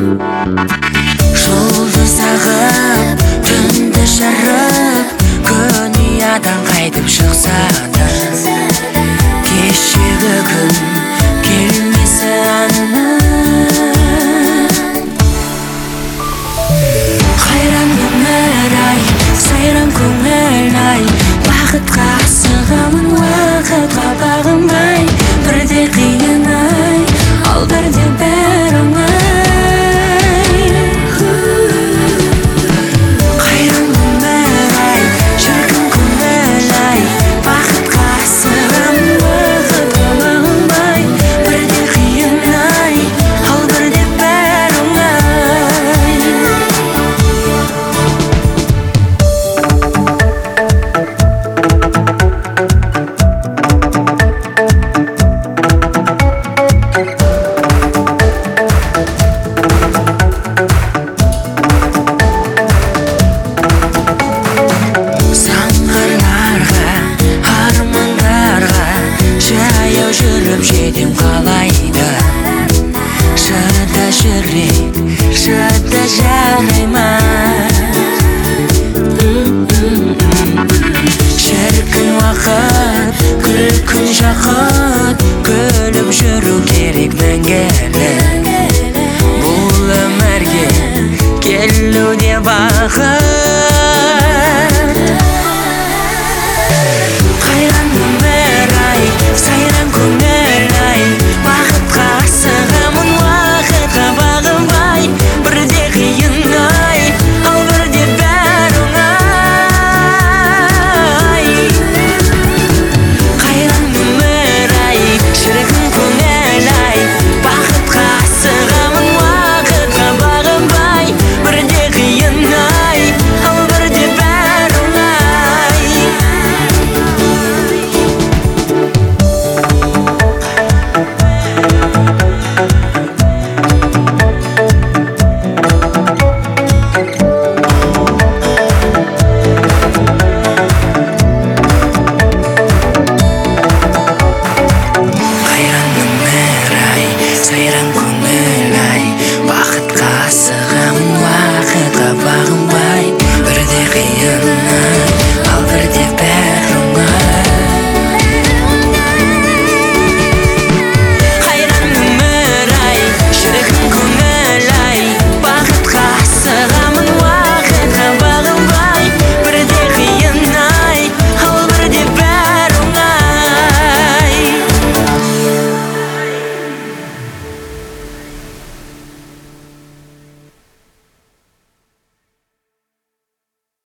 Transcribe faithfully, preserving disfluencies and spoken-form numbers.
Жұлдыз ағып, түнді жарып, күн ұядан қайтып шықса да, кешегі күн келмесі анық. Қайран өмір-ай, сайран көңіл-ай, бақытқа асығамын, уақытқа бағынбай. Бірде қиын-ай, ал бірде бәрі оңай. Қайран өмір-ай, шіркін көңіл-ай, бақытқа асығамын, уақытқа бағынбай. Бірде қиын-ай, ал бірде бәрі оңай. Саңғырларға, армандарға жаяу жүріп жетем қалайда. Шыда жүрек, шыда жарай ма?